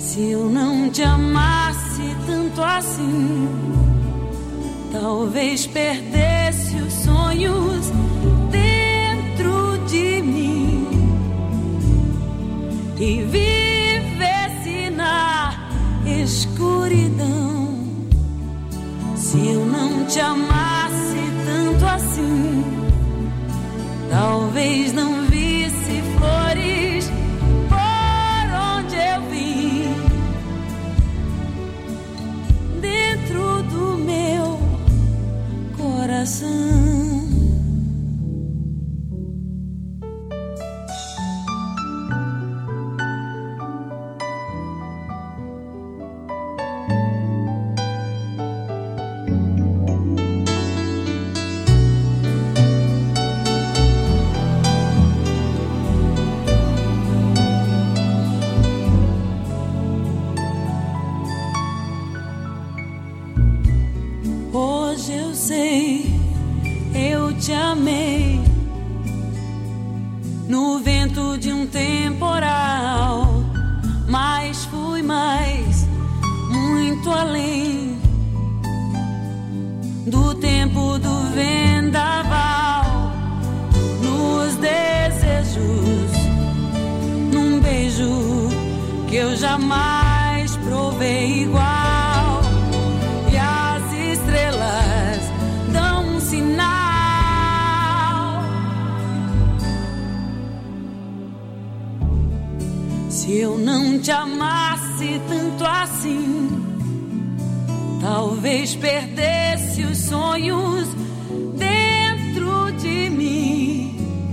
Se eu não te amasse tanto assim, talvez perdesse os sonhos dentro de mim e vivesse na escuridão. Se eu não te amasse tanto assim, talvez não visse flores por onde eu vim, dentro do meu coração. Hoje eu sei, eu te amei no vento de um temporal, mas fui mais, muito além do tempo do vendaval, nos desejos, num beijo que eu jamais provei igual. Se eu não te amasse tanto assim, talvez perdesse os sonhos dentro de mim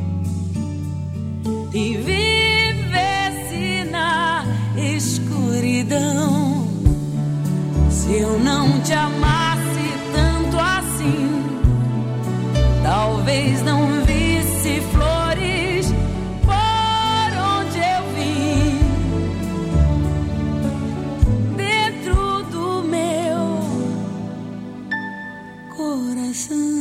e vivesse na escuridão. Se eu não te amasse tanto assim, talvez não visse flores por onde eu vim, dentro do meu coração.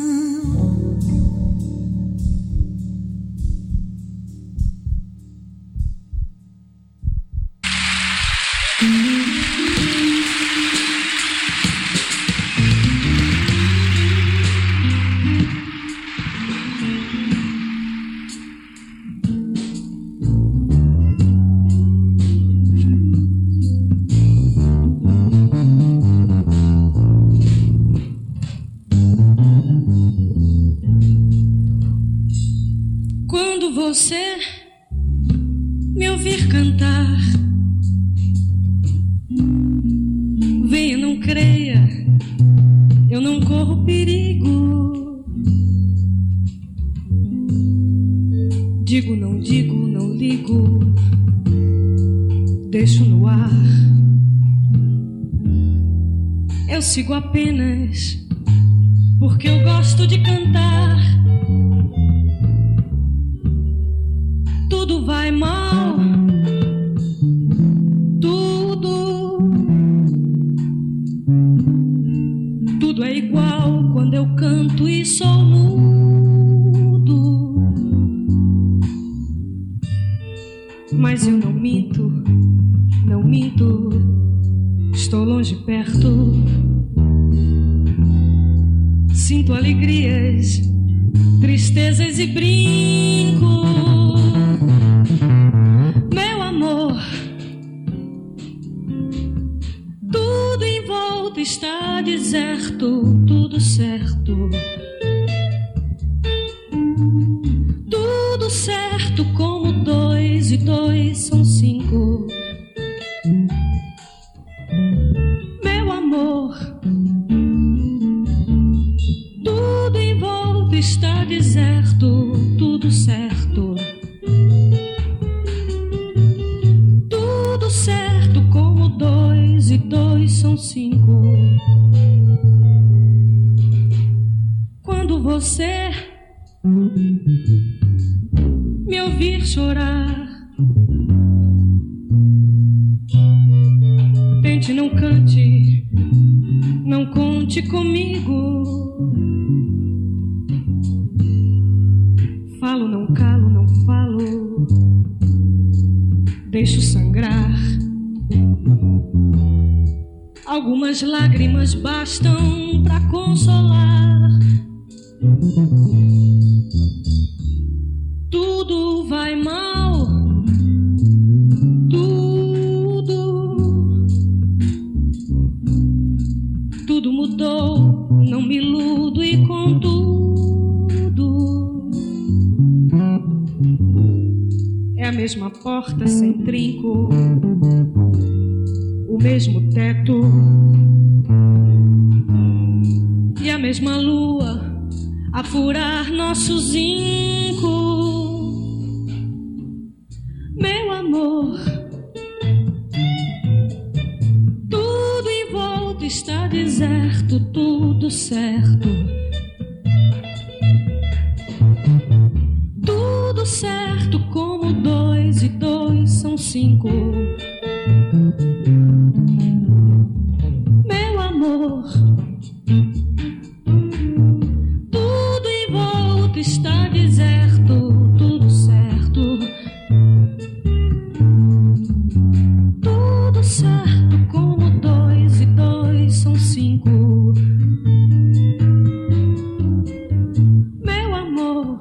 Você me ouvir cantar, venha, não creia, eu não corro perigo. Digo, não ligo, deixo no ar. Eu sigo apenas porque eu gosto de cantar. Tudo vai mal, tudo é igual quando eu canto e sou mudo. Mas eu não minto, estou longe, perto. Sinto alegrias, tristezas e brinco. Meu amor, tudo em volta está deserto, tudo certo. Tudo certo como 2 e 2 são 5. Meu amor, tudo em volta está deserto, tudo certo. Tudo certo como 2 e 2 são 5. Quando você me ouvir chorar, tente, não cante, não conte comigo. Falo, não calo, não falo, deixo sangrar. Algumas lágrimas bastam pra consolar. Tudo vai mal, tudo mudou, não me iludo e contudo é a mesma porta sem trinco, o mesmo teto e a mesma lua a furar nosso zinco. Meu amor, tudo em volta está deserto, tudo certo. Tudo certo como 2 e 2 são 5. Meu amor, tudo em volta está deserto, tudo certo. Tudo certo como 2 e 2 são 5. Meu amor,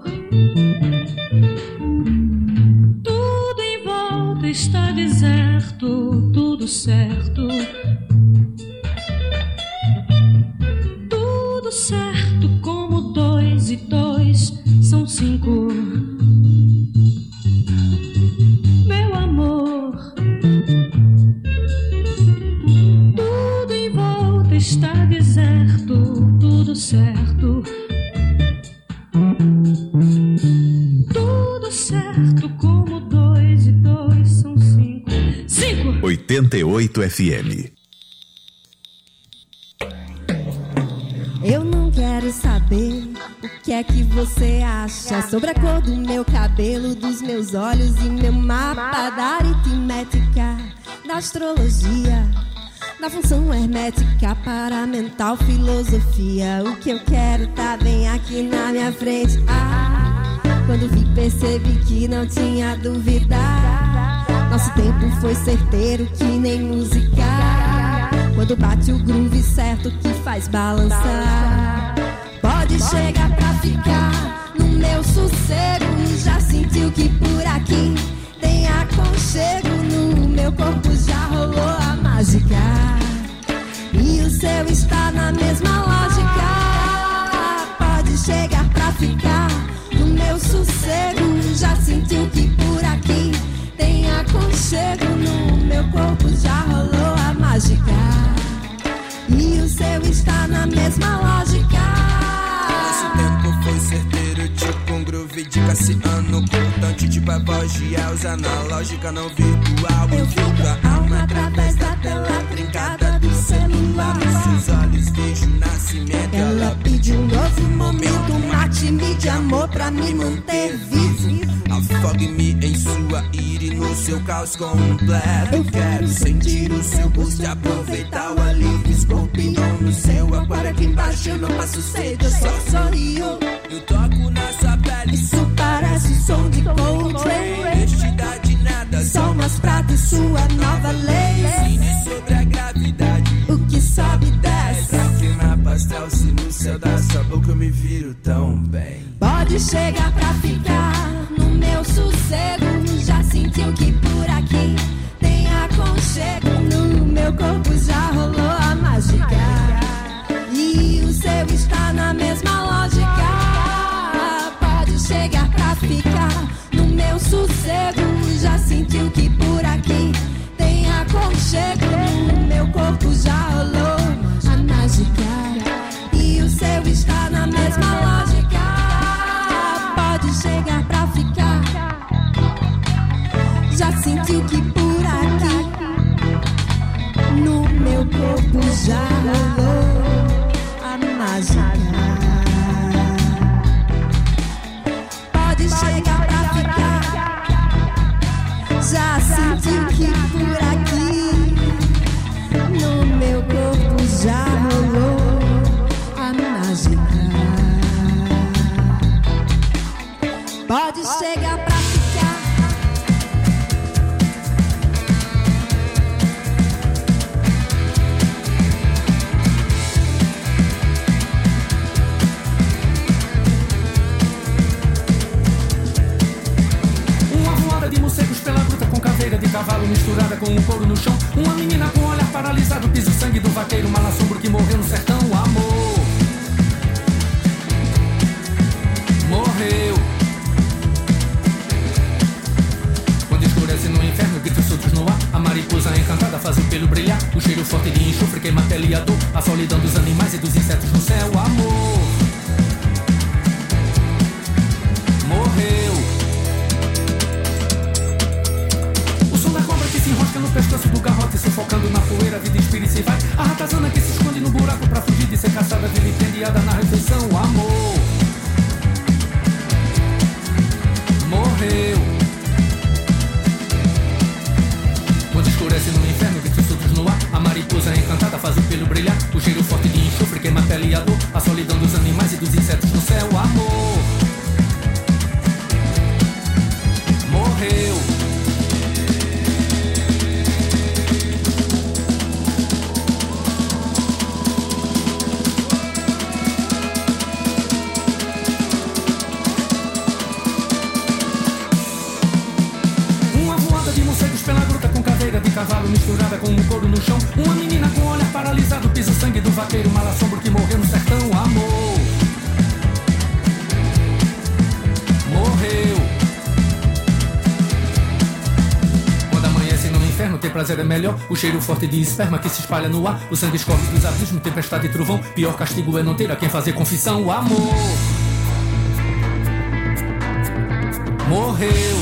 tudo em volta está deserto, tudo certo. Tudo certo como 2 e 2 são 5. Meu amor, tudo em volta está deserto, tudo certo. Tudo certo como 2 e 2 são 5. 88 FM. Eu não quero saber o que é que você acha sobre a cor do meu cabelo, dos meus olhos e meu mapa da aritmética, da astrologia, da função hermética, paramental, filosofia. O que eu quero tá bem aqui na minha frente. Quando vi percebi que não tinha dúvida. Nosso tempo foi certeiro que nem música. Quando bate o groove certo que faz balançar. Pode chegar pra ficar no meu sossego. Já sentiu que por aqui tem aconchego. No meu corpo já rolou a mágica. E o seu está na mesma lógica. Pode chegar pra ficar no meu sossego. Já sentiu que por aqui tem aconchego. No meu corpo já rolou a mágica. E o seu está na mesma lógica. Nosso tempo foi certeiro, tipo um groove de Cassiano. Cortante tipo a voz de Elza, analógica não virtual. Eu vi tua alma através da tela trincada do celular. Nos seus olhos vejo o nascimento. Ela pediu um novo momento, mate-me de amor pra me manter vivo. Afogue-me em sua ira e no seu caos completo. Eu quero sentir o seu gosto e aproveitar o alívio. Escorpião no seu aquário aqui embaixo. Eu não passo sede, eu só sorrio. Eu toco na sua pele. Isso parece som de Coltrane. Vestida de nada, Só umas pratas e sua nova lei. ensine sobre a gravidade. O que sobe e desce. Pra queimar pastel se no céu da sua boca eu me viro tão bem. Pode chegar pra ficar no meu sossego. Já sentiu que por aqui tem aconchego. No meu corpo já rolou a mágica. E o seu está na mesma lógica. Pode chegar pra ficar no meu sossego. Já sentiu que por aqui tem aconchego. No meu corpo já rolou a mágica. E o seu está na mesma lógica. Pode chegar pra ficar. Já sentiu que por aqui no meu corpo já rolou a mágica. Pode chegar pra ficar. Já sentiu que por aqui no meu corpo já rolou a mágica. Pode chegar pra ficar. misturada com um couro no chão. Uma menina com um olhar paralisado, pisa o sangue do vaqueiro, malassombro que morreu no sertão. Amor morreu. Quando escurece no inferno, gritos soltos no ar, a mariposa encantada faz o pelo brilhar. O cheiro forte de enxofre queima a pele e a dor, a solidão dos animais e dos insetos no céu. Amor morreu. O som da cobra que se enrosca no pescoço do garrote, sufocando na poeira, a vida inspira e se vai. A ratazana que se esconde no buraco pra fugir de ser caçada, vilipendiada na refeição. Amor morreu. Quando escurece no inferno, gritos soltos no ar, a mariposa encantada faz o pelo brilhar. O cheiro forte de enxofre queima a pele e a dor, a solidão dos animais e dos insetos no céu. Amor morreu. Uma voada de morcegos pela gruta com caveira de cavalo misturada com um couro no chão. Uma menina com olhar paralisado, pisa o sangue do vaqueiro, malassombro que morreu no sertão. Amor morreu. Quando amanhece no inferno, ter prazer é melhor. O cheiro forte de esperma que se espalha no ar, o sangue escorre dos abismos, tempestade e trovão. Pior castigo é não ter a quem fazer confissão. O amor morreu.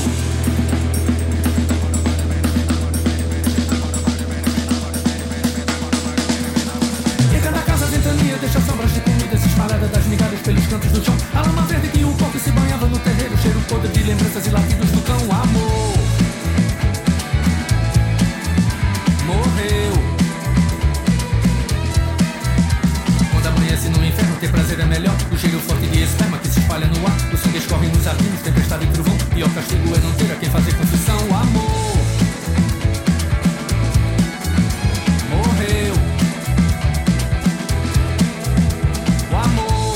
E cada casa ventania deixa sombras de comidas espalhadas das migalhas pelos cantos do chão. A lama verde que o porco se banhava no terreiro, cheiro podre de lembranças e latidos do cão. Amor morreu. Quando amanhece no inferno, ter prazer é melhor. O cheiro forte de esperma que se espalha no ar, o sangue escorre nos abismos, tempestade e trovão. Pior castigo é não ter a quem fazer confissão. O amor morreu. O amor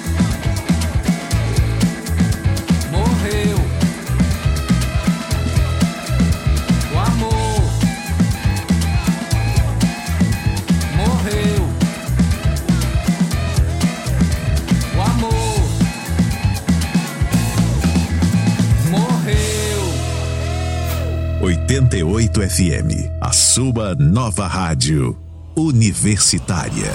morreu. O amor morreu. O amor morreu. 88 FM, a sua nova rádio universitária.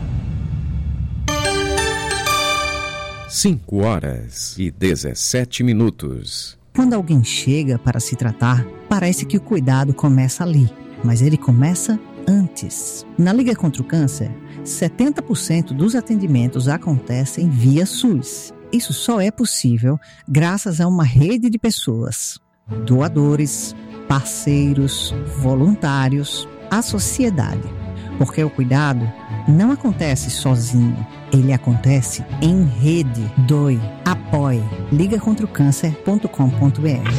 5h17. Quando alguém chega para se tratar, parece que o cuidado começa ali, mas ele começa antes. Na Liga contra o Câncer, 70% dos atendimentos acontecem via SUS. Isso só é possível graças a uma rede de pessoas, doadores, parceiros, voluntários, a sociedade. Porque o cuidado não acontece sozinho, ele acontece em rede. Doe, apoie. ligacontraocâncer.com.br.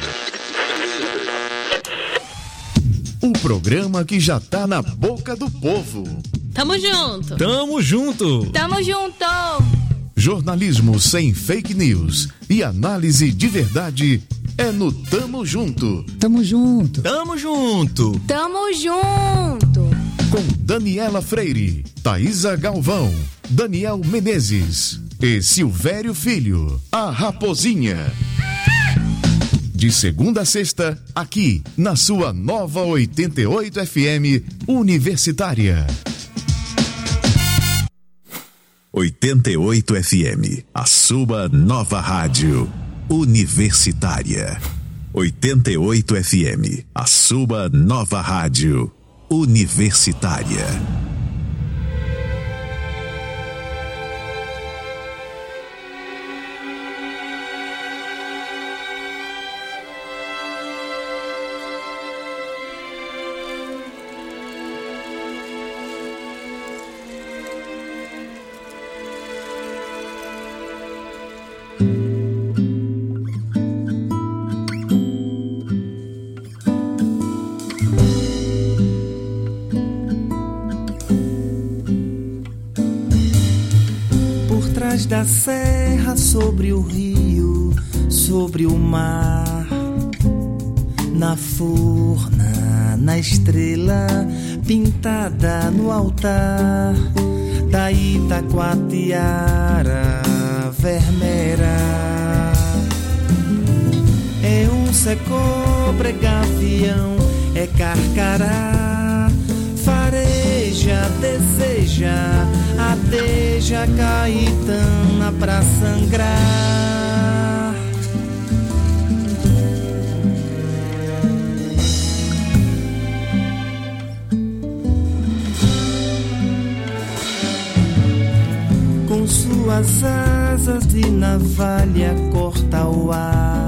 Um programa que já tá na boca do povo. Tamo junto. Tamo junto. Tamo junto. Jornalismo sem fake news e análise de verdade é no Tamo Junto. Tamo junto. Tamo junto. Tamo junto. Com Daniela Freire, Thaísa Galvão, Daniel Menezes e Silvério Filho, a Raposinha. De segunda a sexta, aqui na sua nova 88 FM Universitária. 88 FM, a sua nova rádio universitária. 88 FM, a sua nova rádio universitária. Da serra, sobre o rio, sobre o mar, Na furna, na estrela pintada no altar da Itacoatiara vermelha. É um secobre gavião, é carcará, fareja, deseja, adeja caetana pra sangrar. Com suas asas de navalha corta o ar.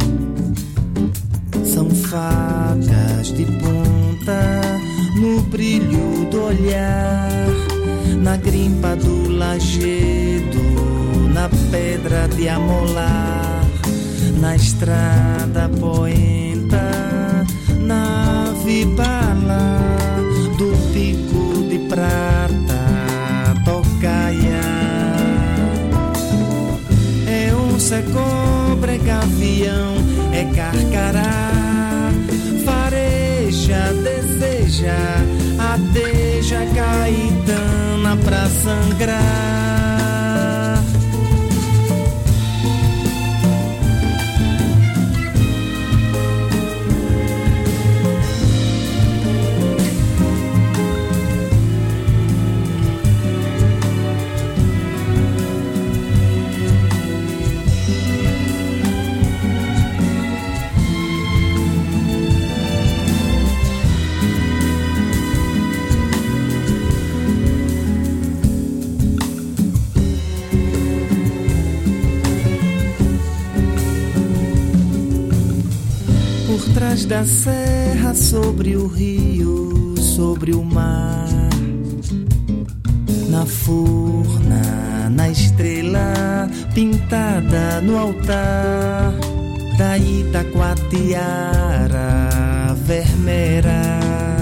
São facas de ponta no brilho do olhar, na grimpa do lajedo, na pedra de amolar, na estrada poenta, na ave bala do pico de prata, tocaia. É um secobre gavião, é carcará, fareja, deseja, adeja caetana pra sangrar. Atrás da serra, sobre o rio, sobre o mar, na furna, na estrela pintada no altar da Itacoatiara vermelha.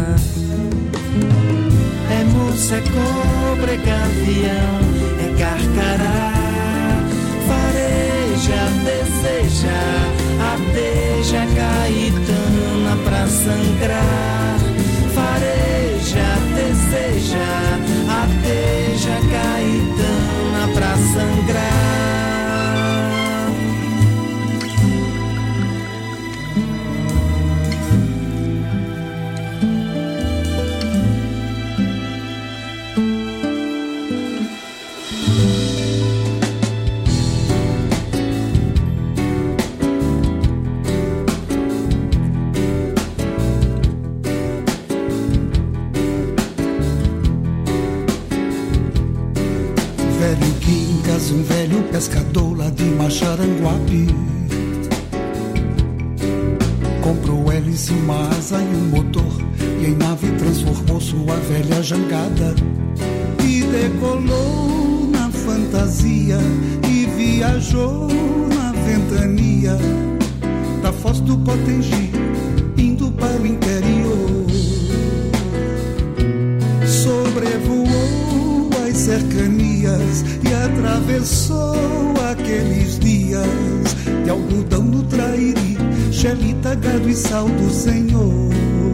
É moça, é cobre, gavião, é carcará, fareja, deseja, adeja caetana pra sangrar. Fareja, deseja, adeja caetana pra sangrar. Um velho pescador lá de Macharanguape comprou hélice, uma asa e um motor, e em nave transformou sua velha jangada e decolou na fantasia e viajou na ventania da Foz do Potengi, indo para o interior. Sobrevoou as cercanias e atravessou aqueles dias de algodão no Trairi, xelita, gado e sal do Senhor.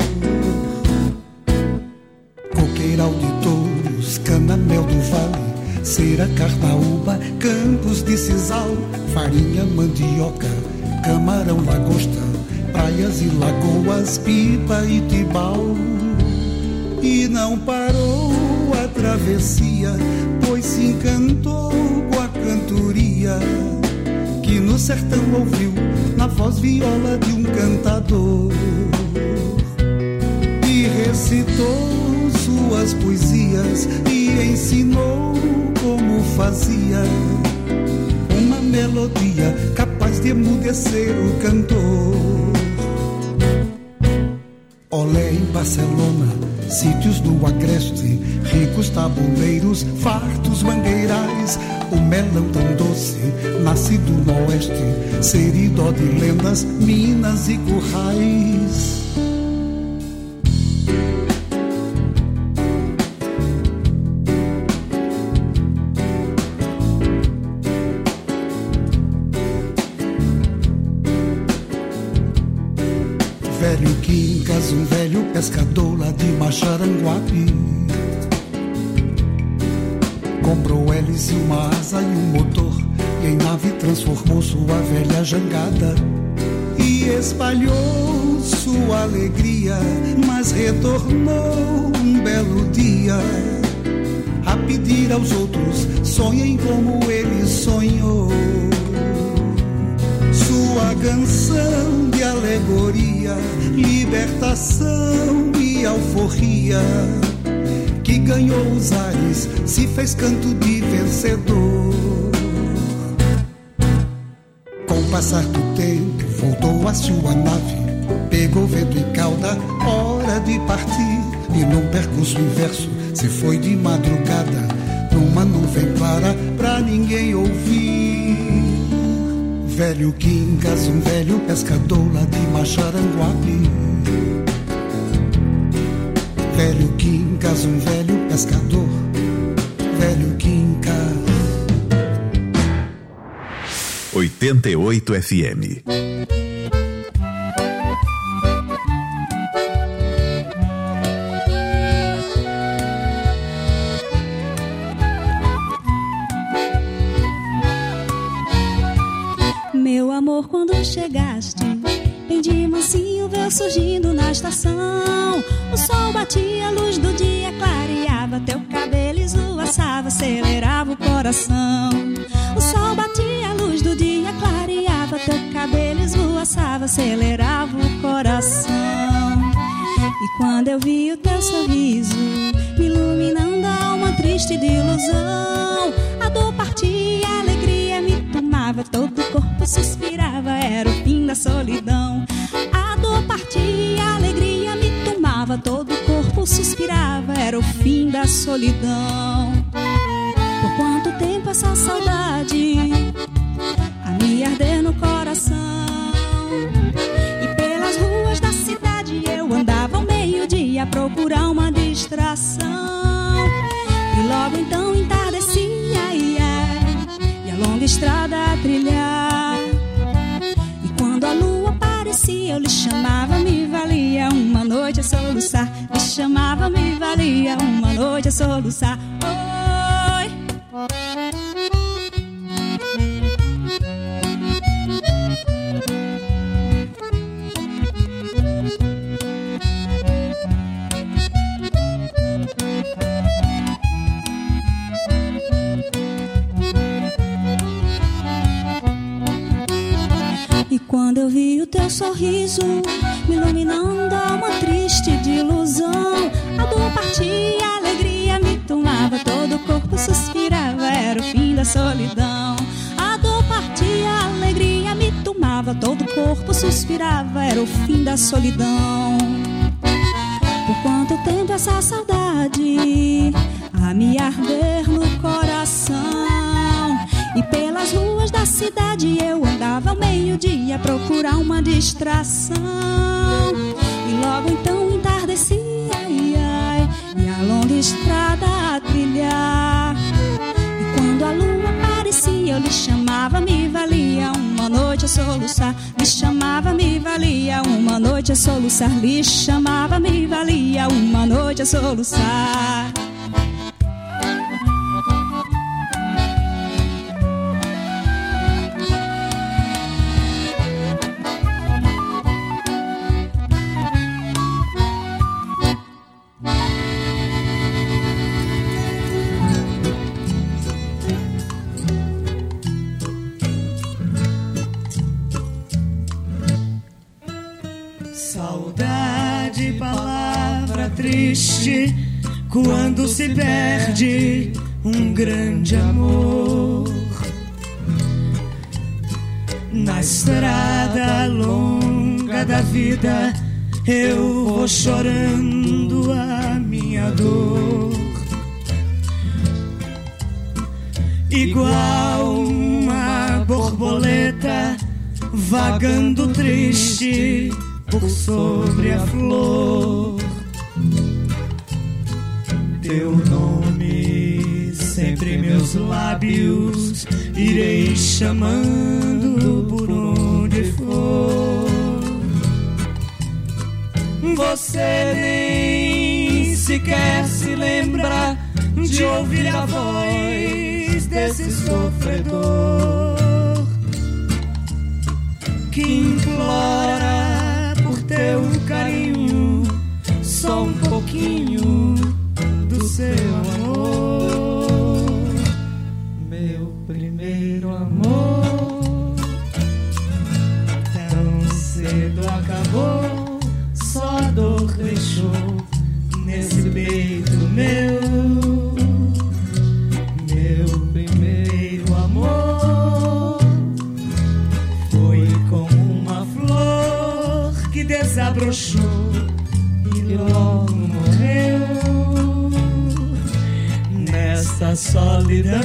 Coqueiral de touros, cana-mel do vale, cera, carnaúba, campos de sisal, farinha, mandioca, camarão, lagosta, praias e lagoas, pipa e tibau. E não parou a travessia, pois se encantou com a cantoria que no sertão ouviu na voz viola de um cantador, e recitou suas poesias e ensinou como fazia uma melodia capaz de emudecer o cantor. Olé em Barcelona, sítios no Agreste, ricos tabuleiros, fartos mangueirais, o melão tão doce, nascido no oeste, seridó de lendas, minas e currais. Velho Quincas, um velho pescador lá de Macharanguape, comprou hélice, uma asa e um motor, e em nave transformou sua velha jangada e espalhou sua alegria, mas retornou um belo dia a pedir aos outros: sonhem como ele sonhou. Sua canção de alegoria, libertação e alforria, que ganhou os ares, se fez canto de vencedor. Com o passar do tempo, voltou a sua nave, pegou vento e cauda, hora de partir. E num percurso inverso, se foi de madrugada, numa nuvem clara, pra ninguém ouvir. Velho Quincas, um velho pescador lá de Macharanguape. Velho Quincas, um velho pescador. Velho Quincas. 88 FM. Meu amor, quando chegaste, bem de mansinho veio surgindo na estação. O sol batia, a luz do dia clareava, teu cabelo esvoaçava, acelerava o coração. O sol batia, a luz do dia clareava, teu cabelo esvoaçava, acelerava o coração. E quando eu vi o teu sorriso, me iluminando a alma triste de ilusão, a dor partia, a alegria me tomava, todo o corpo suspirava, era o fim da solidão. A dor partia, a alegria me tomava, todo o corpo suspirava, era o fim da solidão. Por quanto tempo essa saudade a me arder no coração, e pelas ruas da cidade eu andava ao meio-dia a procurar uma distração. E logo então entardecia, e a longa estrada a trilhar. E quando a lua aparecia eu lhe chamava, me valia uma noite a soluçar. Me chamava, me valia uma noite a soluçar. Oi. E quando eu vi o teu sorriso, me iluminando a alma triste de ilusão, a dor partia, a alegria me tomava, todo o corpo suspirava, era o fim da solidão. A dor partia, a alegria me tomava, todo o corpo suspirava, era o fim da solidão. Por quanto tempo essa saudade a me arder no coração, e pelas ruas da cidade eu andava ao meio-dia a procurar uma distração. E logo então entardecia, e a longa estrada a trilhar. E quando a lua aparecia eu lhe chamava, me valia uma noite a soluçar. Me chamava, me valia uma noite a soluçar. Lhe chamava, me valia uma noite a soluçar. Saudade, palavra triste, quando se perde um grande amor. Na estrada longa da vida eu vou chorando a minha dor, igual uma borboleta vagando triste por sobre a flor. Teu nome sempre em meus lábios irei chamando por onde for. Você nem sequer se lembra de ouvir a voz desse sofredor que implora por teu carinho, só um pouquinho do seu amor. Meu primeiro amor tão cedo acabou, só a dor deixou nesse peito meu. Meu primeiro amor foi como uma flor que desabrochou e logo morreu nesta solidão,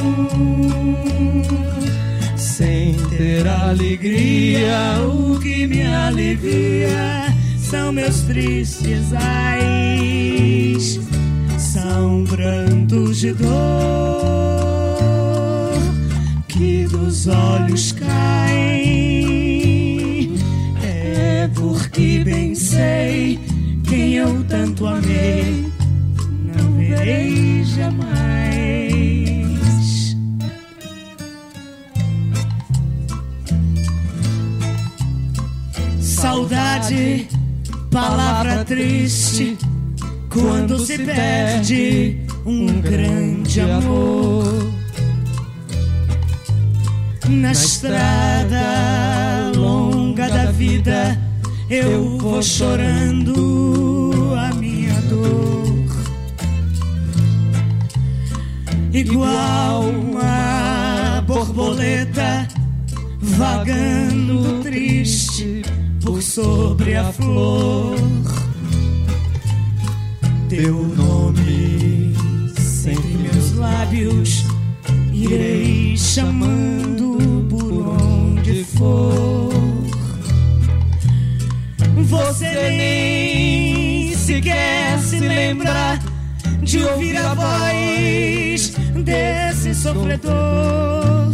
sem ter alegria. O que me alivia são meus tristes ais, são prantos de dor que dos olhos caem. É porque bem sei quem eu tanto amei, não verei jamais. Saudade, palavra triste, quando se perde um grande amor. Na estrada longa da vida eu vou chorando a minha dor, igual uma borboleta vagando triste por sobre a flor. Teu nome sempre meus lábios irei chamando por onde for. Você nem sequer se lembra de ouvir a voz desse sofredor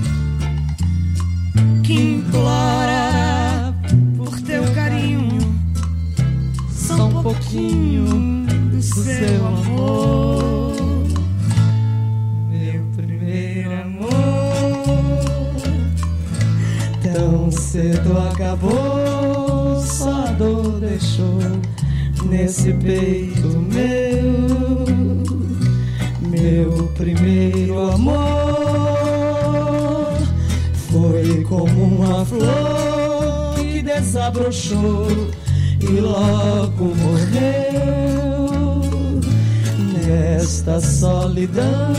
que implora por teu carinho, só um pouquinho do seu amor. Meu primeiro amor tão cedo acabou, só a dor deixou nesse peito meu. Meu primeiro amor foi como uma flor que desabrochou e logo morreu nesta solidão,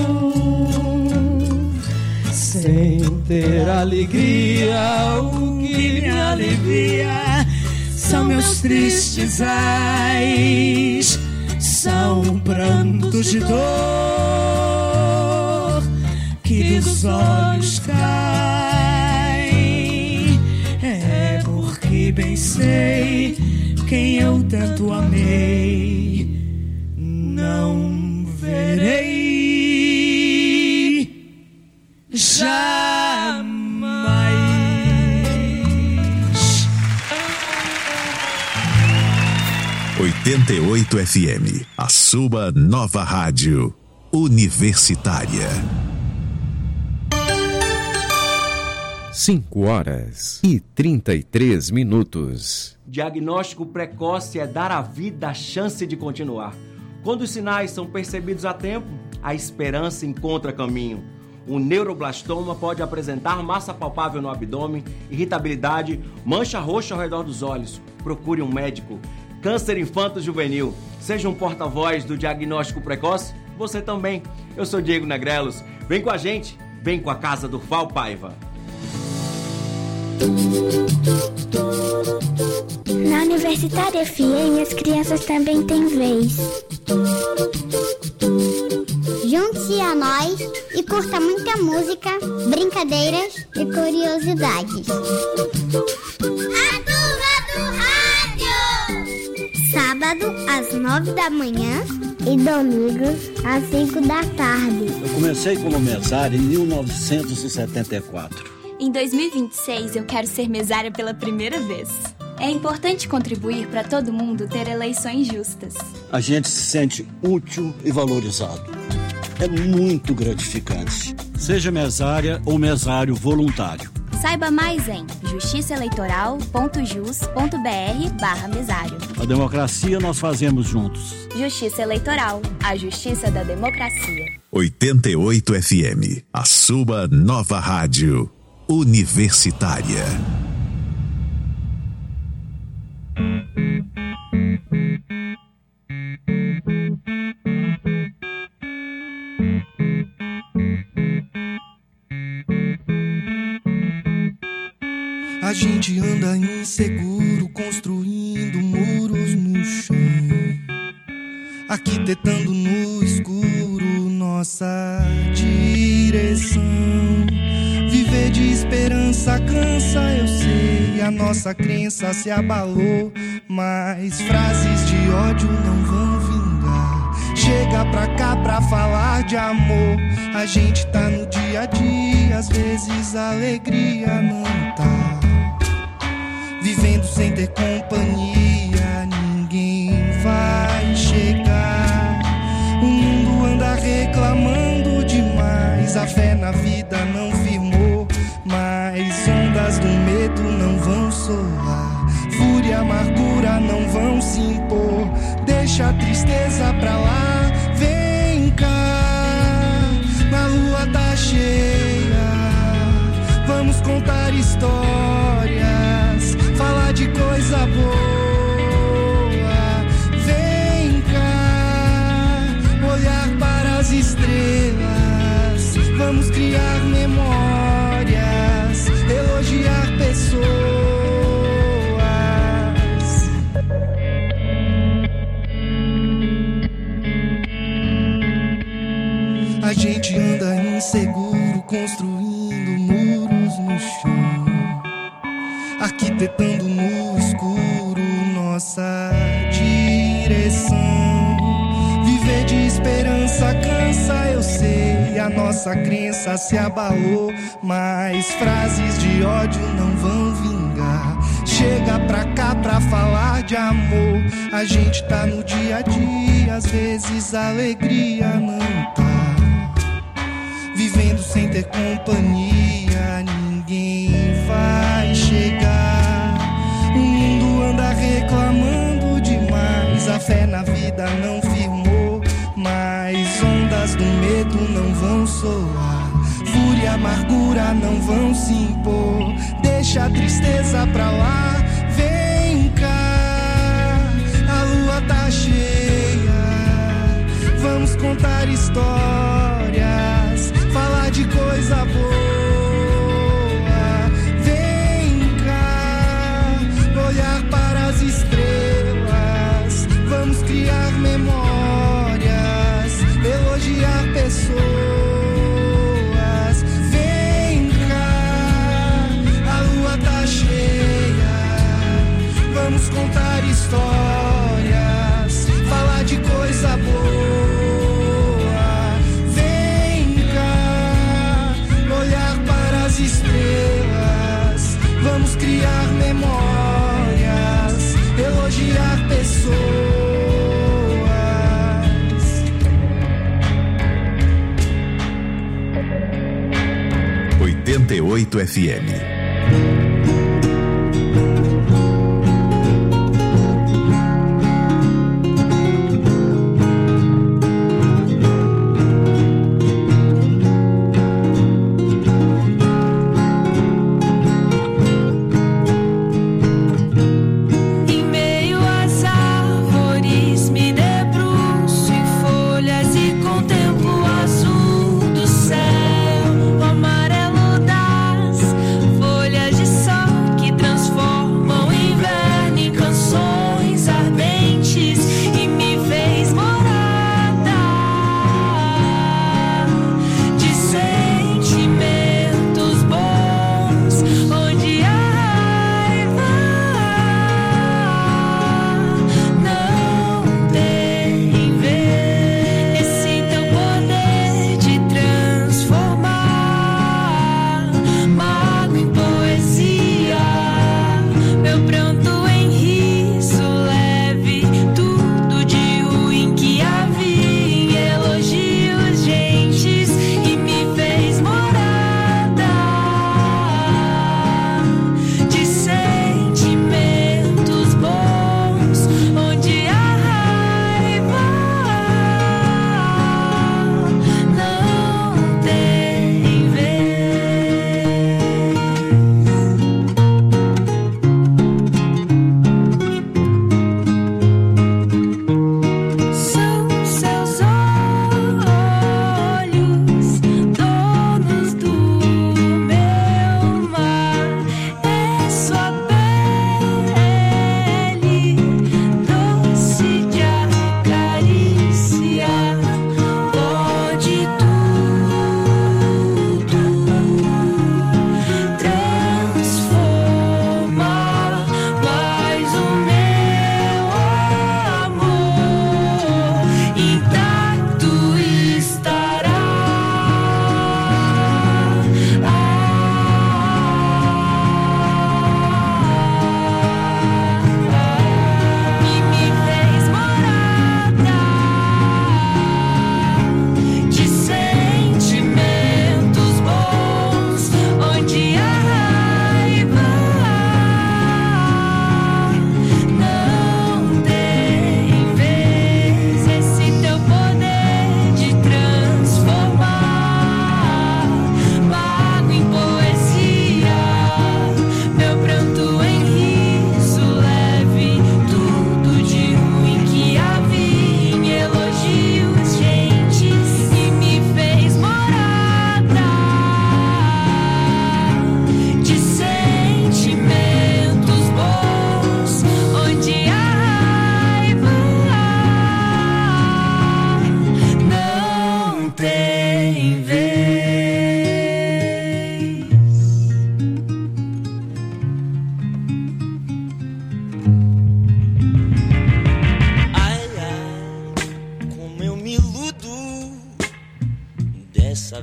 sem ter alegria. O que me alivia são meus tristes ais, são prantos de dor que dos olhos caem. É porque bem sei quem eu tanto amei, não verei jamais. 88 FM, a sua nova rádio universitária. 5h33. Diagnóstico precoce é dar à vida a chance de continuar. Quando os sinais são percebidos a tempo, a esperança encontra caminho. O neuroblastoma pode apresentar massa palpável no abdômen, irritabilidade, mancha roxa ao redor dos olhos. Procure um médico. Câncer infanto-juvenil. Seja um porta-voz do diagnóstico precoce. Você também. Eu sou Diego Negrelos. Vem com a gente. Vem com a Casa do Val Paiva. Na Universitária FM, as crianças também têm vez. Junte-se a nós e curta muita música, brincadeiras e curiosidades. A Turma do Rádio! Sábado, às 9 da manhã e domingo, às 5 da tarde. Eu comecei como mesário em 1974. Em 2026, eu quero ser mesária pela primeira vez. É importante contribuir para todo mundo ter eleições justas. A gente se sente útil e valorizado. É muito gratificante. Seja mesária ou mesário voluntário. Saiba mais em justiçaeleitoral.jus.br/mesário. A democracia nós fazemos juntos. Justiça Eleitoral, a justiça da democracia. 88 FM, a sua nova rádio universitária. A gente anda inseguro, construindo muros no chão, arquitetando no escuro nossa direção. Viver de esperança cansa, eu sei, a nossa crença se abalou, mas frases de ódio não vão vingar. Chega pra cá pra falar de amor. A gente tá no dia a dia, às vezes a alegria não tá. Vivendo sem ter companhia, ninguém vai chegar. O mundo anda reclamando demais, a fé na vida não firmou, mas ondas do medo não vão soar, fúria e amargura não vão se impor. Deixa a tristeza pra lá, vem cá, na lua tá cheia, vamos contar histórias, falar de coisa boa. Vem cá, olhar para as estrelas, vamos criar memórias, elogiar pessoas. A gente anda inseguro, construindo muros no chão, arquitetando no escuro nossa direção. Viver de esperança cansa, eu sei, a nossa crença se abalou, mas frases de ódio não vão vingar. Chega pra cá pra falar de amor. A gente tá no dia a dia, às vezes a alegria não tá. Vivendo sem ter companhia, ninguém vai chegar. O mundo anda reclamando demais, a fé na vida não firmou, mas ondas do medo não vão soar, fúria e amargura não vão se impor. Deixa a tristeza pra lá, vem cá, a lua tá cheia, vamos contar histórias, falar de coisa boa. Olhar para as estrelas, vamos criar memórias, elogiar pessoas. Vem cá, a lua tá cheia, vamos contar histórias, falar de coisa boa. Vem cá, olhar para as estrelas, vamos criar memórias, elogiar pessoas. 88 FM. Amarelo das folhas de sol.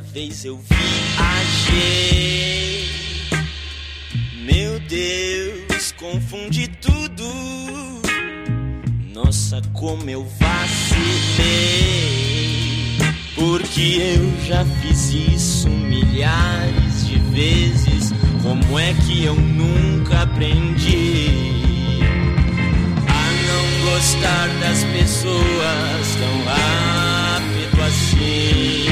vez eu viajei. Meu Deus, confundi tudo. Nossa, como eu vacilei. Porque eu já fiz isso milhares de vezes. Como é que eu nunca aprendi a não gostar das pessoas tão rápido assim?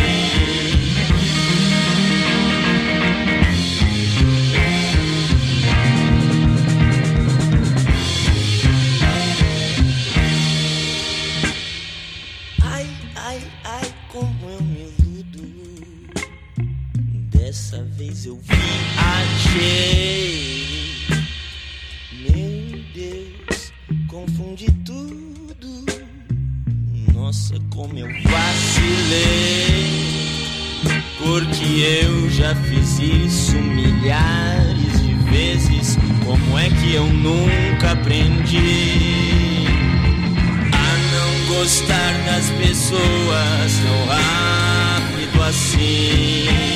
Dessa vez eu viajei. Meu Deus, confundi tudo. Nossa, como eu vacilei. Porque eu já fiz isso milhares de vezes. Como é que eu nunca aprendi a não gostar das pessoas tão rápido assim?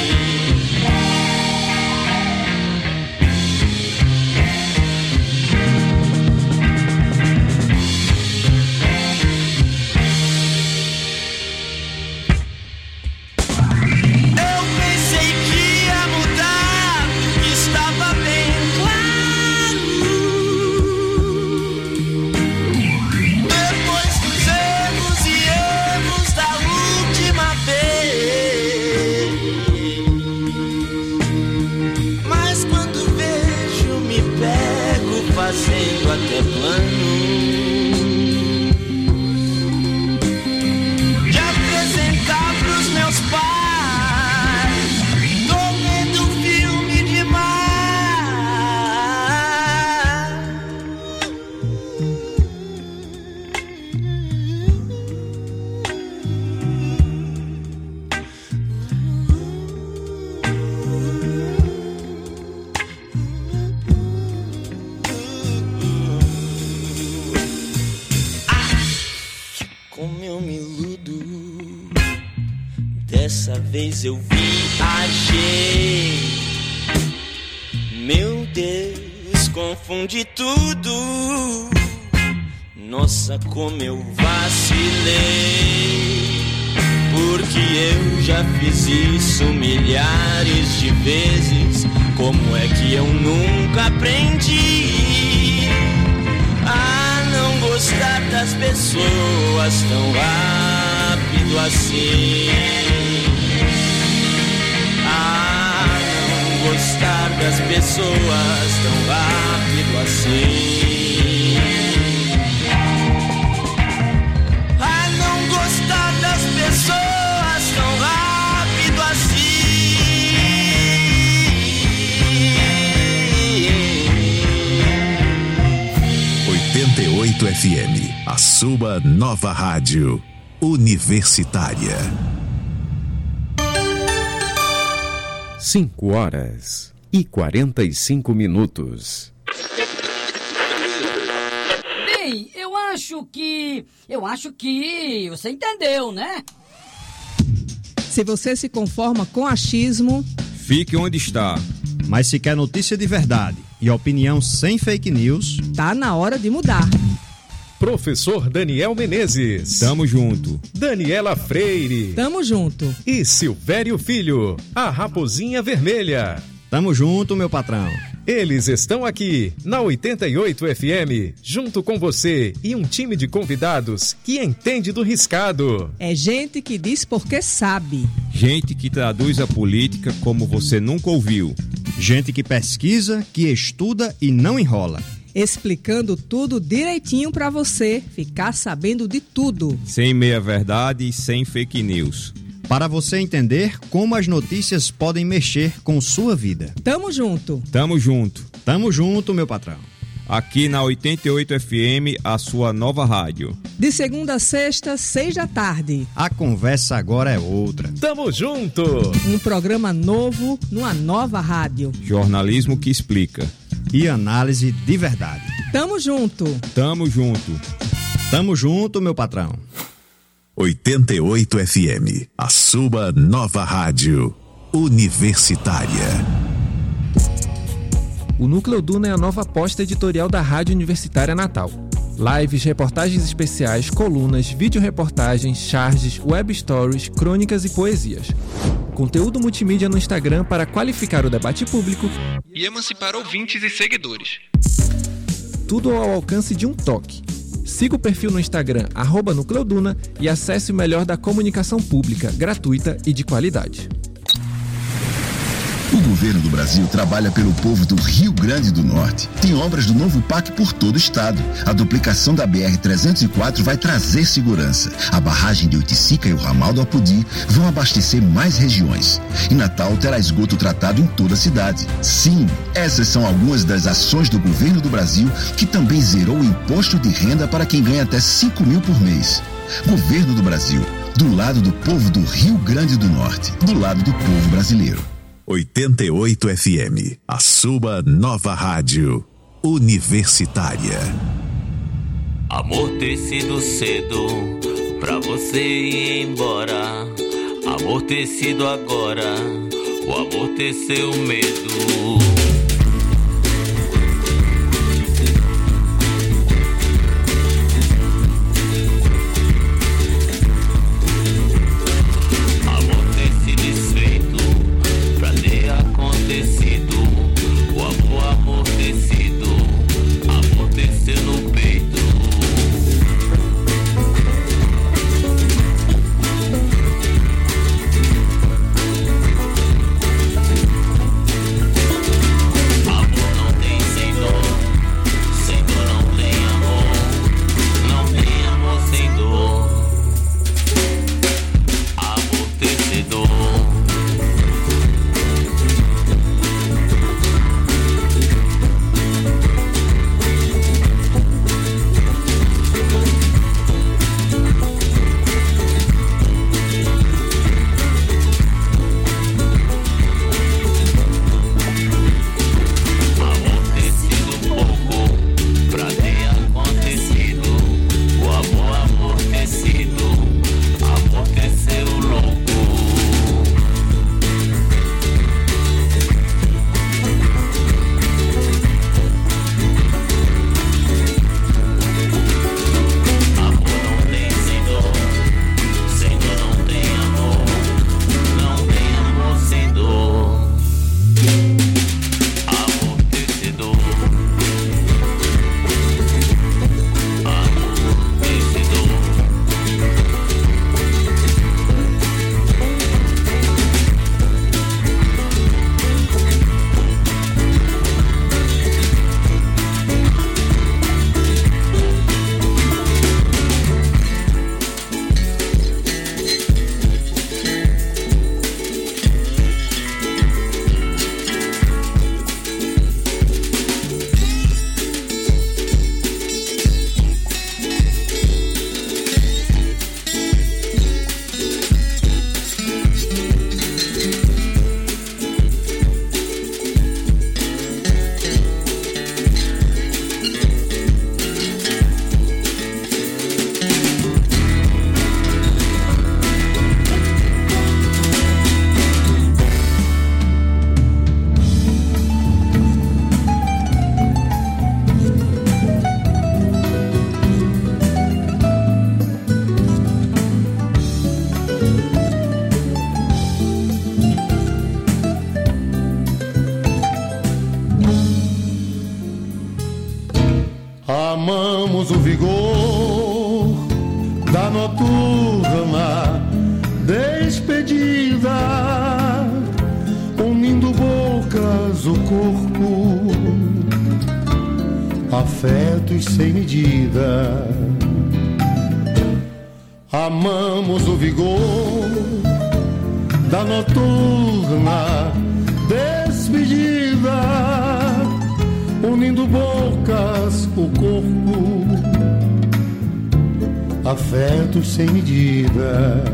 Fazendo até plano de apresentar pros meus pais. Tô vendo um filme Dessa vez eu viajei. Meu Deus, confundi tudo. Nossa, como eu vacilei. Porque eu já fiz isso milhares de vezes. Como é que eu nunca aprendi a não gostar das pessoas tão rápido assim? Gostar das pessoas tão rápido assim. A não gostar das pessoas tão rápido assim. 88 FM, a sua nova rádio universitária. 5h45. Bem, eu acho que você entendeu, né? Se você se conforma com achismo, fique onde está. Mas se quer notícia de verdade e opinião sem fake news, tá na hora de mudar. Professor Daniel Menezes. Tamo junto. Daniela Freire. Tamo junto. E Silvério Filho, a Raposinha Vermelha. Tamo junto, meu patrão. Eles estão aqui, na 88 FM, junto com você e um time de convidados que entende do riscado. É gente que diz porque sabe. Gente que traduz a política como você nunca ouviu. Gente que pesquisa, que estuda e não enrola. Explicando tudo direitinho pra você ficar sabendo de tudo. Sem meia-verdade e sem fake news. Para você entender como as notícias podem mexer com sua vida. Tamo junto. Tamo junto. Tamo junto, meu patrão. Aqui na 88 FM, a sua nova rádio. De segunda a sexta, 6 da tarde. A conversa agora é outra. Tamo junto. Um programa novo, numa nova rádio. Jornalismo que explica. E análise de verdade. Tamo junto. Tamo junto. Tamo junto, meu patrão. 88 FM, a sua nova rádio universitária. O Núcleo Duna é a nova aposta editorial da Rádio Universitária Natal. Lives, reportagens especiais, colunas, vídeo-reportagens, charges, web stories, crônicas e poesias. Conteúdo multimídia no Instagram para qualificar o debate público e emancipar ouvintes e seguidores. Tudo ao alcance de um toque. Siga o perfil no Instagram @NúcleoDuna e acesse o melhor da comunicação pública, gratuita e de qualidade. O governo do Brasil trabalha pelo povo do Rio Grande do Norte. Tem obras do novo PAC por todo o estado. A duplicação da BR-304 vai trazer segurança. A barragem de Oiticica e o ramal do Apodi vão abastecer mais regiões. E Natal terá esgoto tratado em toda a cidade. Sim, essas são algumas das ações do governo do Brasil, que também zerou o imposto de renda para quem ganha até 5 mil por mês. Governo do Brasil, do lado do povo do Rio Grande do Norte, do lado do povo brasileiro. 88 FM, a sua nova rádio universitária. Amortecido cedo, pra você ir embora. Amortecido agora, o amorteceu o medo. O amor amortecido, amorteceu no peito. Amor não tem sem dor não tem amor. Não tem amor sem dor. Amortecedor. Amamos o vigor da noturna despedida, unindo bocas o corpo, afetos sem medida. Amamos o vigor da noturna despedida, unindo bocas o corpo, afetos sem medida.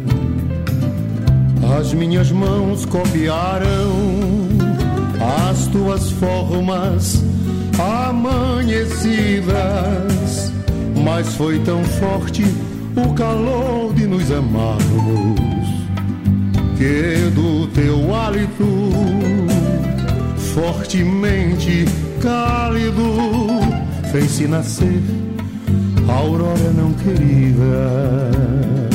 As minhas mãos copiaram as tuas formas amanhecidas, mas foi tão forte o calor de nos amarmos, que do teu hálito fortemente cálido fez-se nascer a aurora não querida.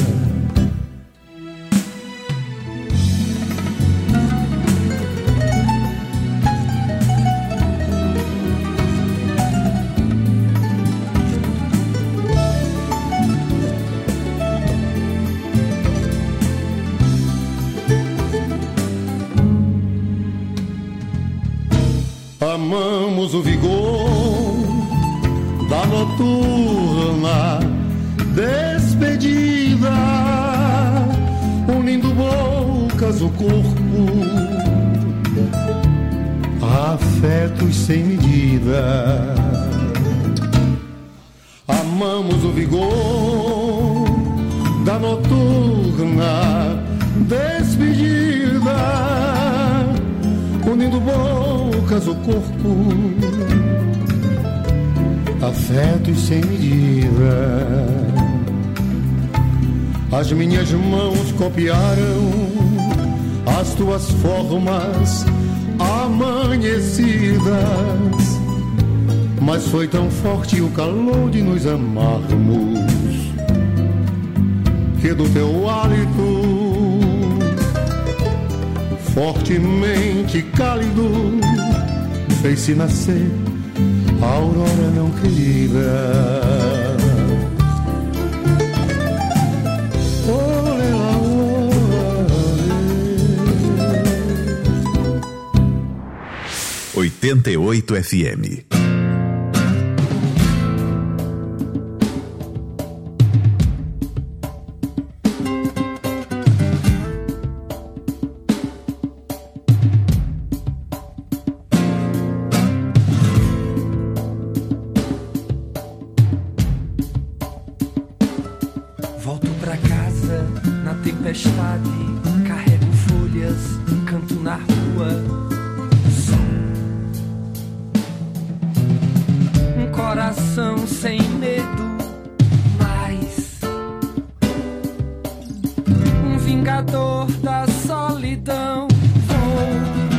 Amamos o vigor da noturna despedida, unindo bocas o corpo, afetos sem medida. Amamos o vigor da noturna despedida, unindo bocas o corpo, afetos sem medida. As minhas mãos copiaram as tuas formas amanhecidas, mas foi tão forte o calor de nos amarmos, que do teu hálito fortemente cálido fez-se nascer a aurora não querida. 88 FM. Volto pra casa na tempestade, carrego folhas, canto na rua. Um coração sem medo, mais um vingador da solidão. Vou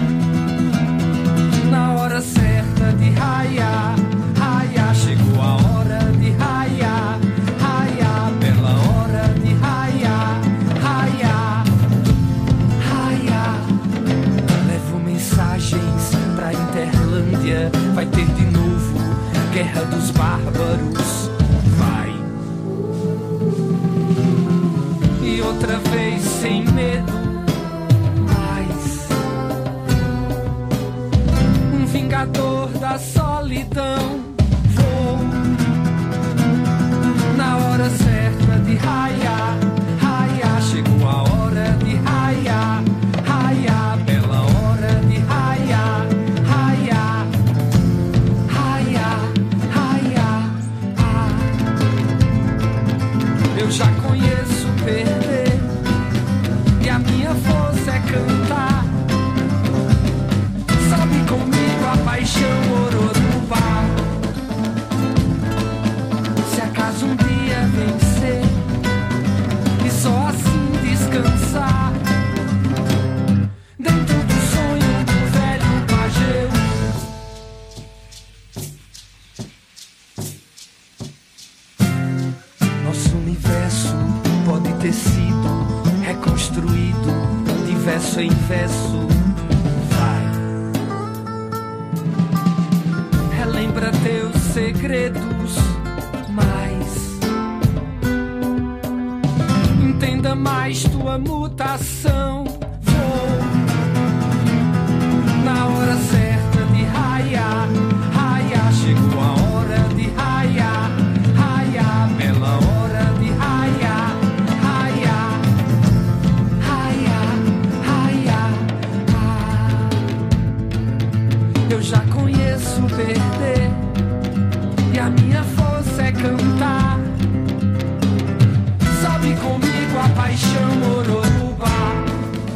na hora certa de raiar, raiar, chegou a hora de raiar, raiar, bela hora de raiar, raiar, raiar. Levo mensagens pra Interlândia, vai ter de novo Guerra dos Bárbaros, vai. E outra vez sem medo, mais um vingador da solidão. Vou na hora certa de raiar, raiar, chegou a hora de raiar, raiar, bela hora de raiar, raiar, raiar, raiar. Eu já conheço perder e a minha força é cantar. Sobe comigo a paixão ororubá. Se acaso um dia vencer e só assim descansar dentro do sonho do velho pajeu. Nosso universo pode ter sido reconstruído de verso em verso. Vai, relembra teus segredos, mas entenda mais tua mutação. Vou na hora certa de raiar, raiar, chegou a hora de raiar, raiar, bela hora de raiar, raiar, raiar, raiar. Eu já conheço perder e a minha força é cantar. Sobe comigo a paixão ororubá.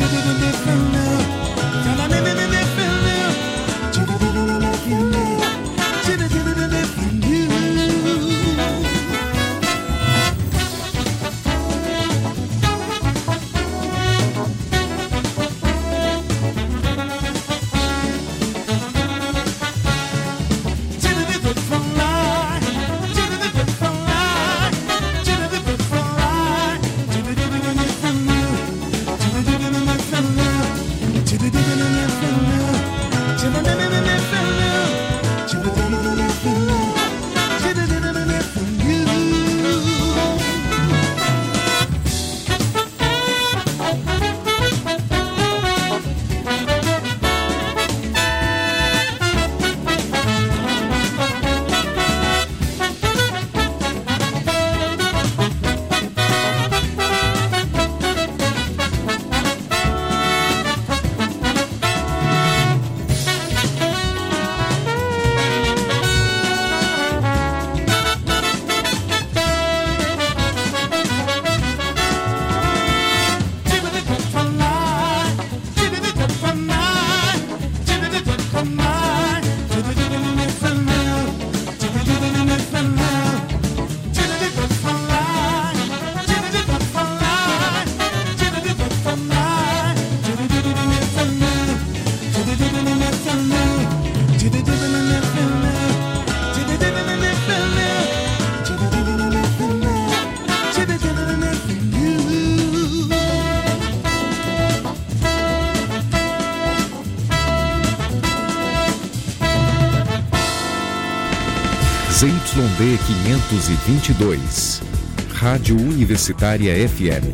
ZYD 522, Rádio Universitária FM,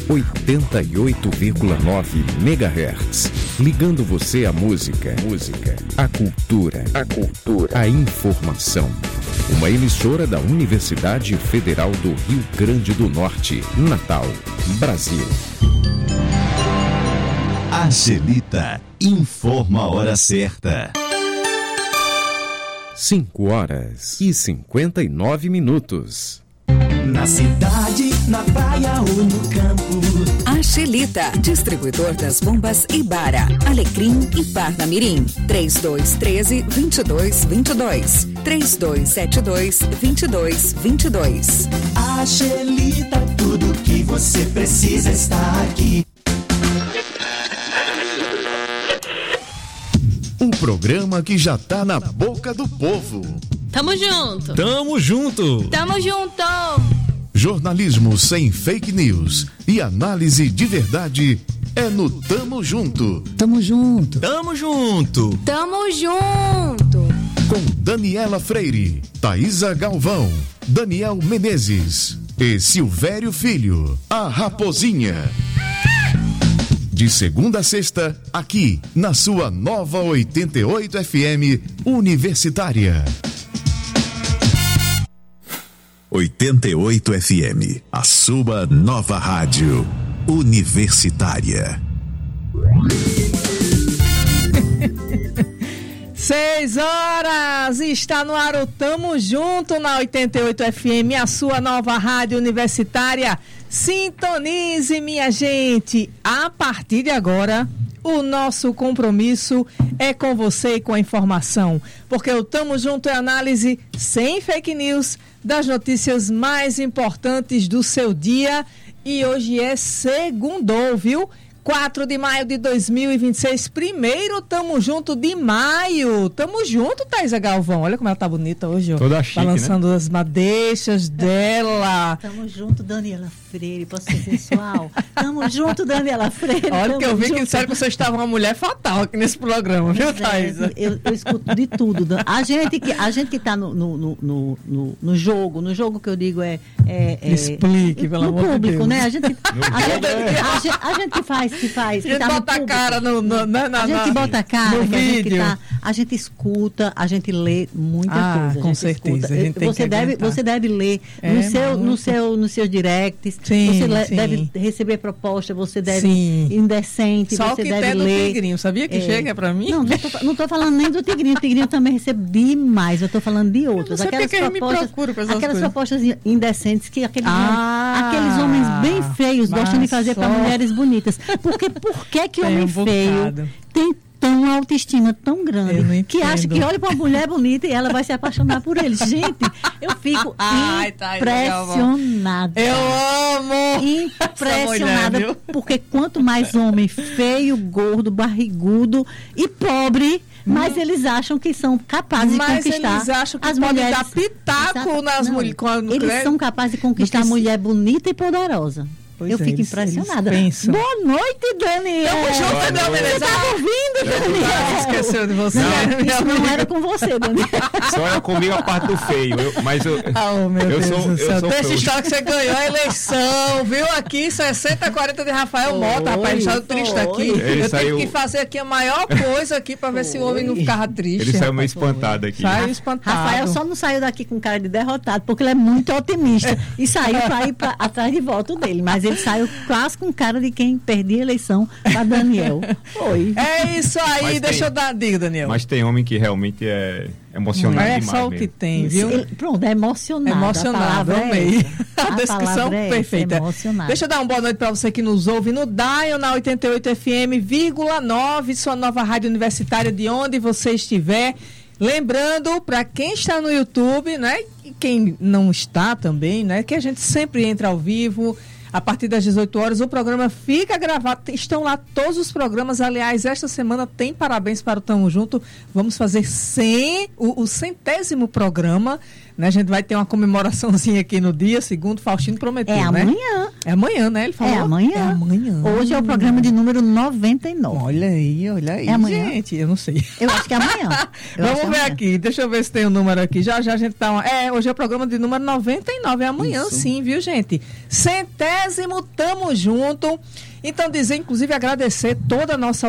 88,9 MHz, ligando você à música, à cultura, à informação. Uma emissora da Universidade Federal do Rio Grande do Norte, Natal, Brasil. Angelita informa a hora certa. 5h59. Na cidade, na praia ou no campo. Angelita, distribuidor das bombas Ibara, Alecrim e Parnamirim. 3213-2222. 3272-2222. Angelita, tudo que você precisa está aqui. Um programa que já tá na boca do povo. Tamo junto. Tamo junto. Tamo junto. Jornalismo sem fake news e análise de verdade é no Tamo Junto. Tamo junto. Tamo junto. Tamo junto. Com Daniela Freire, Thaisa Galvão, Daniel Menezes e Silvério Filho, a Raposinha. De segunda a sexta, aqui na sua nova 88 FM Universitária. 88 FM, a sua nova rádio universitária. 6h, está no ar o Tamo Junto na 88 FM, a sua nova rádio universitária. Sintonize, minha gente. A partir de agora, o nosso compromisso é com você e com a informação, porque o Tamo Junto é análise sem fake news das notícias mais importantes do seu dia. E hoje é segundou, viu? 4 de maio de 2026, primeiro Tamo Junto de maio. Tamo junto, Thaisa Galvão. Olha como ela tá bonita hoje, ó. Toda chique, balançando, né? As madeixas dela. Tamo junto, Daniela Freire. Posso ser sensual? Tamo junto, Daniela Freire. Olha que eu vi que disseram que você estava uma mulher fatal aqui nesse programa, viu, Thaisa? Eu escuto de tudo. A gente que tá no jogo que eu digo explique, pelo amor de Deus. No público, né? A gente que faz. A gente tá bota a cara a gente bota a cara, no vídeo. A gente escuta, a gente lê muita coisa. Com certeza. A gente você deve ler nos seus directs. Sim, você deve receber proposta, você deve indecente, só você que deve tem ler. Do Tigrinho, sabia que chega pra mim? Não tô falando nem do Tigrinho. O Tigrinho eu também recebo demais. Eu tô falando de outros. Aquelas propostas indecentes que aqueles homens bem feios gostam de fazer para mulheres bonitas. Porque por que homem feio tem tão uma autoestima tão grande que acha que olha para uma mulher bonita e ela vai se apaixonar por ele? Gente, eu fico impressionada. Eu amo! Impressionada, mulher, porque quanto mais homem feio, gordo, barrigudo e pobre, mas eles acham que são capazes de conquistar. Eles acham que as podem mulheres, dar pitaco nas mulheres. Eles são capazes de conquistar a mulher bonita e poderosa. Eu fico impressionada. Boa noite, Daniel. Tamo junto, Daniel. Você estava ouvindo, Daniel? Esqueceu de você. Isso não era com você, Daniel. Só era comigo a parte do feio. Meu Deus do céu. Deixa história que você ganhou a eleição, viu? Aqui, 60-40 de Rafael Mota, rapaz. Deixa triste aqui. Eu tenho que fazer aqui a maior coisa aqui pra ver se o homem não ficava triste. Ele saiu meio espantado aqui. Saiu espantado. Rafael só não saiu daqui com cara de derrotado, porque ele é muito otimista. E saiu pra ir atrás de voto dele. Mas ele saiu quase com cara de quem perdia a eleição para Daniel. Foi. É isso aí, deixa eu dar a dica, Daniel. Mas tem homem que realmente é emocionado demais. É só o que tem, viu? Pronto, é emocionado. Emocionado, amei. A descrição perfeita. Deixa eu dar uma boa noite para você que nos ouve no Dial, na 88 FM,9, sua nova rádio universitária de onde você estiver. Lembrando, para quem está no YouTube, né, e quem não está também, né, que a gente sempre entra ao vivo. A partir das 18 horas, o programa fica gravado. Estão lá todos os programas. Aliás, esta semana tem parabéns para o Tamo Junto. Vamos fazer o 100º programa. Né? A gente vai ter uma comemoraçãozinha aqui no dia, segundo o Faustino prometeu, né? Amanhã. É amanhã, né? Ele falou. É amanhã. Hoje é o programa de número 99. Olha aí, é amanhã? Gente. Eu não sei. Eu acho que é amanhã. Vamos ver aqui. Deixa eu ver se tem o número aqui. Já a gente tá... hoje é o programa de número 99. É amanhã, sim, viu, gente? 100º, tamo junto. Então, inclusive, agradecer toda a nossa